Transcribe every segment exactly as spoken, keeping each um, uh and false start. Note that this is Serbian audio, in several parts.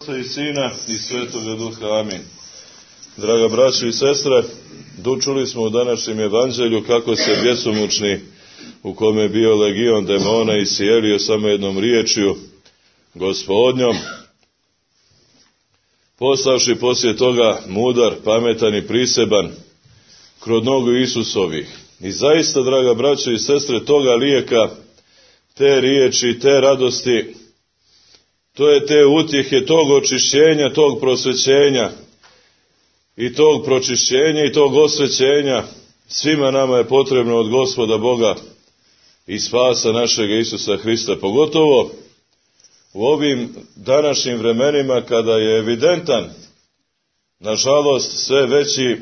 Oca i Sina i Svetoga Duha. Amin. Draga braćo i sestre, dočuli smo u današnjem evanđelju kako se bjesomučni, u kome je bio legion demona, iscijelio samo jednom riječju, Gospodnjom, postavši poslije toga mudar, pametan i priseban kroz nogu Isusovih. I zaista, draga braćo i sestre, toga lijeka, te riječi, te radosti, to je te utjehe, tog očišćenja, tog prosvećenja i tog pročišćenja i tog osvećenja svima nama je potrebno od Gospoda Boga i spasa našega Isusa Hrista, pogotovo u ovim današnjim vremenima kada je evidentan, nažalost, sve veći, e,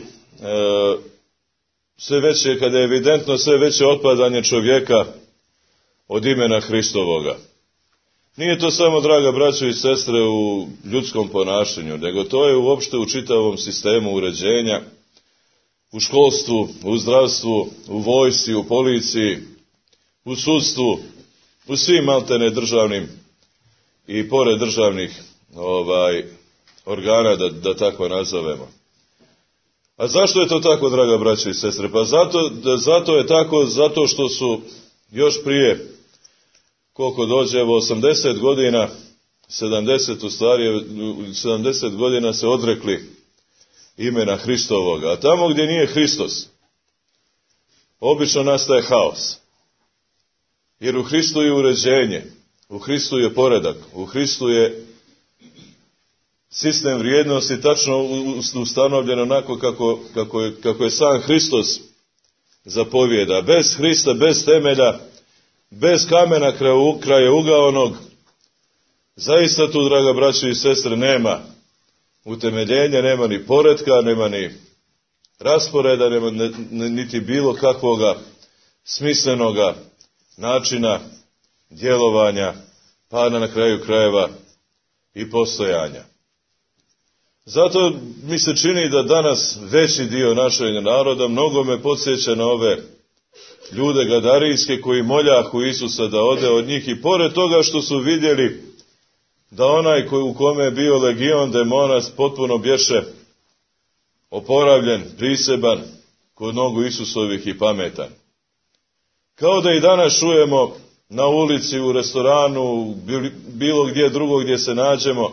sve veće, kada je evidentno sve veće otpadanje čovjeka od imena Hristovoga. Nije to samo, draga braćo i sestre, u ljudskom ponašanju, nego to je uopšte u čitavom sistemu uređenja, u školstvu, u zdravstvu, u vojsci, u policiji, u sudstvu, u svim maltene državnim i pored državnih ovaj, organa, da, da tako nazovemo. A zašto je to tako, draga braćo i sestre? Pa zato, zato je tako, zato što su još prije, koliko dođe, evo osamdeset godina, sedamdeset u stvari, sedamdeset godina se odrekli imena Hristovoga. A tamo gdje nije Hristos, obično nastaje haos. Jer u Hristu je uređenje, u Hristu je poredak, u Hristu je sistem vrijednosti tačno ustanovljen onako kako, kako, je, kako je sam Hristos zapovijeda. Bez Hrista, bez temelja, bez kamena kraja ugaonog, zaista tu, draga braćo i sestre, nema utemeljenja, nema ni poretka, nema ni rasporeda, nema niti bilo kakvoga smislenoga načina djelovanja, pa na kraju krajeva i postojanja. Zato mi se čini da danas veći dio našeg naroda mnogo me podsjeća na ove ljude gadarijske koji moljahu Isusa da ode od njih, i pored toga što su vidjeli da onaj koji, u kome je bio legion demona potpuno bješe oporavljen, priseban kod nogu Isusovih i pametan. Kao da i danas čujemo na ulici, u restoranu, bilo gdje drugo gdje se nađemo,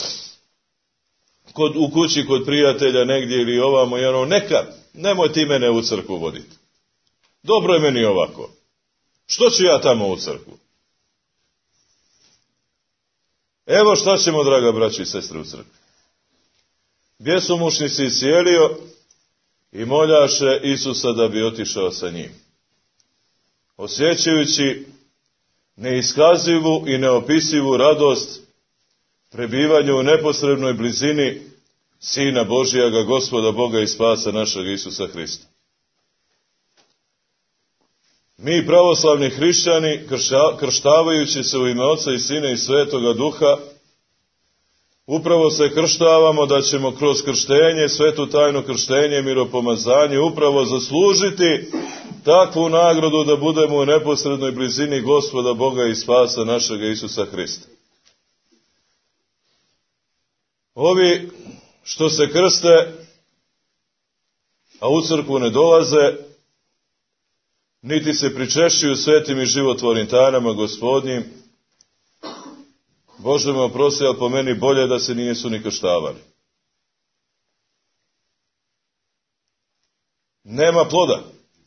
kod, u kući kod prijatelja negdje ili ovamo, i ono, neka, nemoj ti mene u crkvu voditi. Dobro je meni ovako. Što ću ja tamo u crkvu? Evo šta ćemo, draga braći i sestre, u crkvi. Bjesomučni se iscijelio i moljaše Isusa da bi otišao sa njim, osjećajući neiskazivu i neopisivu radost prebivanju u neposrednoj blizini Sina Božijega, Gospoda Boga i spasa našeg Isusa Hrista. Mi, pravoslavni hrišćani, krštavajući se u ime Oca i Sina i Svetoga Duha, upravo se krštavamo da ćemo kroz krštenje, svetu tajnu krštenje, miropomazanje, upravo zaslužiti takvu nagradu da budemo u neposrednoj blizini Gospoda Boga i spasa našega Isusa Hrista. Ovi što se krste, a u crkvu ne dolaze, niti se pričešćuju svetim i životvornim tajnama Gospodnjim, Bože me oprosti, ali po meni bolje da se nisu ni krštavali. Nema ploda.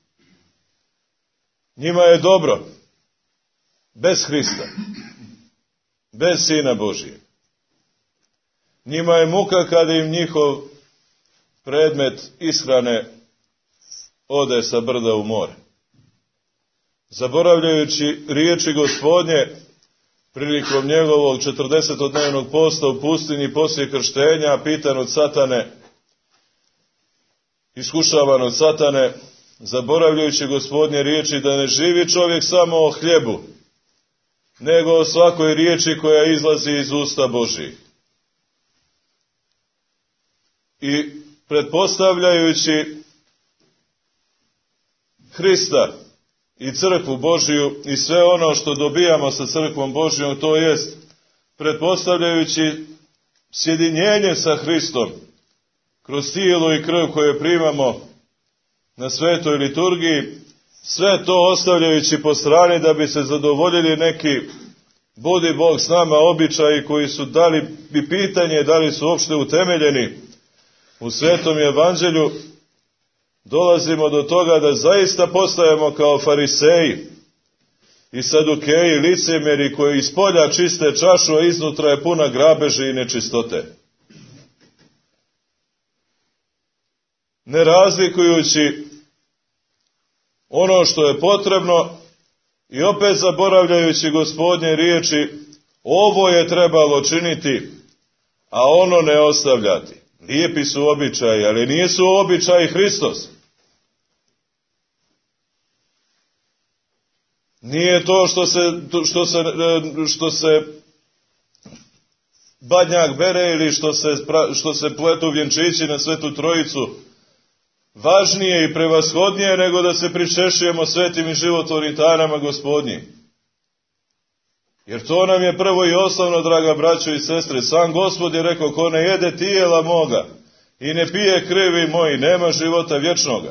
Njima je dobro bez Hrista, bez Sina Božije. Njima je muka kada im njihov predmet ishrane ode sa brda u more. Zaboravljajući riječi Gospodnje prilikom njegovog četrdesetodnevnog posta u pustinji poslije krštenja, pitan od Satane, iskušavan od Satane, zaboravljajući Gospodnje riječi da ne živi čovjek samo o hljebu, nego o svakoj riječi koja izlazi iz usta Božjih. I pretpostavljajući Hrista i crkvu Božiju i sve ono što dobijamo sa crkvom Božijom, to jest pretpostavljajući sjedinjenje sa Hristom, kroz tijelo i krv koje primamo na svetoj liturgiji, sve to ostavljajući po strani da bi se zadovoljili neki budi Bog s nama običaji koji su dali bi pitanje da li su uopšte utemeljeni u Svetom Evanđelju, dolazimo do toga da zaista postajemo kao fariseji i sadukeji, licemjeri koji iz polja čiste čašu, a iznutra je puna grabeži i nečistote. Ne razlikujući ono što je potrebno i opet zaboravljajući Gospodnje riječi, ovo je trebalo činiti, a ono ne ostavljati. Lijepi su običaji, ali nisu običaji Hristos. Nije to što se, što se, što se badnjak bere ili što se, što se pletu vjenčići na Svetu Trojicu važnije i prevashodnije nego da se pričešujemo svetim i životvornim tajnama Gospodnjim. Jer to nam je prvo i osnovno, draga braćo i sestre. Sam Gospod je rekao, ko ne jede tijela moga i ne pije krvi moji, nema života vječnoga.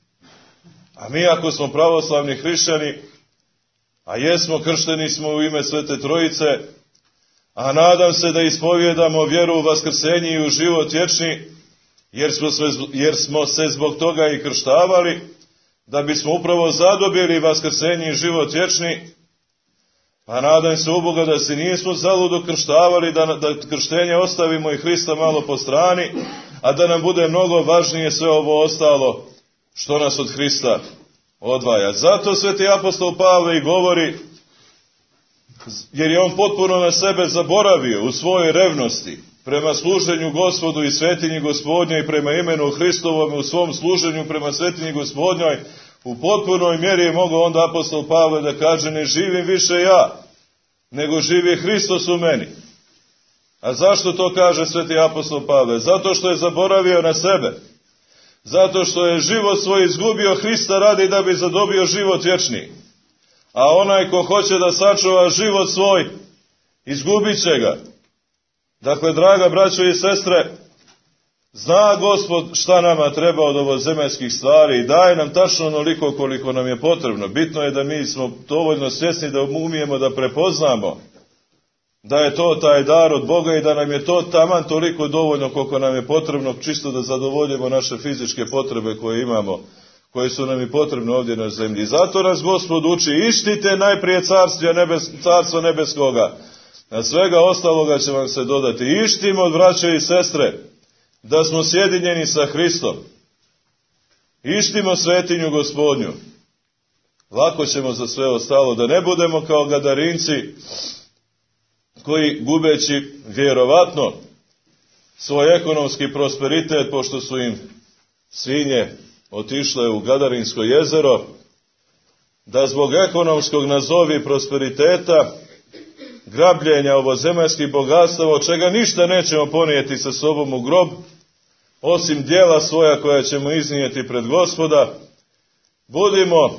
A mi ako smo pravoslavni hrišćani, a jesmo, kršteni smo u ime Svete Trojice, a nadam se da ispovjedamo vjeru u vaskrsenje i u život vječni, jer smo, sve, jer smo se zbog toga i krštavali, da bismo upravo zadobili vaskrsenje i život vječni, a nadam se u Boga da se nismo zaludo krštavali, da, da krštenje ostavimo i Hrista malo po strani, a da nam bude mnogo važnije sve ovo ostalo što nas od Hrista odvaja. Zato sveti apostol Pavle i govori, jer je on potpuno na sebe zaboravio u svojoj revnosti prema služenju Gospodu i svetinji Gospodnjoj i prema imenu Hristovom u svom služenju prema svetinji Gospodnjoj, u potpunoj mjeri je mogao onda apostol Pavle da kaže, ne živim više ja, nego živi Hristos u meni. A zašto to kaže sveti apostol Pavle? Zato što je zaboravio na sebe. Zato što je život svoj izgubio Hrista radi da bi zadobio život vječni. A onaj ko hoće da sačuva život svoj, izgubit će ga. Dakle, draga braćo i sestre, zna Gospod šta nama treba od ovozemaljskih stvari i daje nam tačno onoliko koliko nam je potrebno. Bitno je da mi smo dovoljno svjesni da umijemo da prepoznamo da je to taj dar od Boga i da nam je to taman toliko dovoljno koliko nam je potrebno, čisto da zadovoljimo naše fizičke potrebe koje imamo, koje su nam i potrebne ovdje na zemlji. I zato nas Gospod uči, ištite najprije carstvo, nebes, carstvo nebeskoga, a svega ostaloga će vam se dodati. Ištimo od braće i sestre da smo sjedinjeni sa Hristom. Ištimo svetinju Gospodnju. Lako ćemo za sve ostalo, da ne budemo kao Gadarinci koji, gubeći vjerovatno svoj ekonomski prosperitet, pošto su im svinje otišle u Gadarinsko jezero, da zbog ekonomskog nazovi prosperiteta, grabljenja ovozemaljskih bogatstava, od čega ništa nećemo ponijeti sa sobom u grob, osim djela svoja koja ćemo iznijeti pred Gospoda, budimo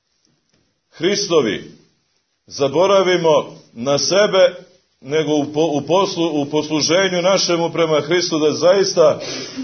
Hristovi, zaboravimo na sebe, nego u, po, u, poslu, u posluženju našemu prema Hristu, da zaista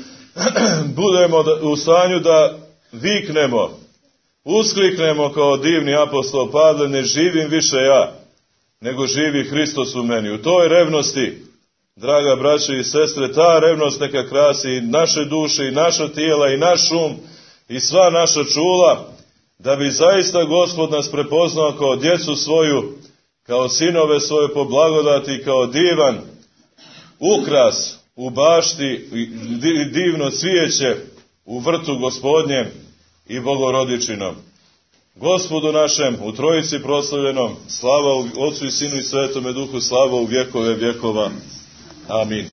budemo da, u stanju da viknemo, uskliknemo kao divni apostol Pavle, ne živim više ja, nego živi Hristos u meni. U toj revnosti, draga braćo i sestre, ta revnost neka krasi i naše duše, i naša tijela, i naš um, i sva naša čula, da bi zaista Gospod nas prepoznao kao djecu svoju, kao sinove svoje po blagodati, kao divan ukras u bašti, divno cvijeće u vrtu Gospodnjem i Bogorodičinom. Gospodu našem, u Trojici proslavljenom, slava u Otcu i Sinu i Svetome Duhu, slava u vjekove vjekova. Amin.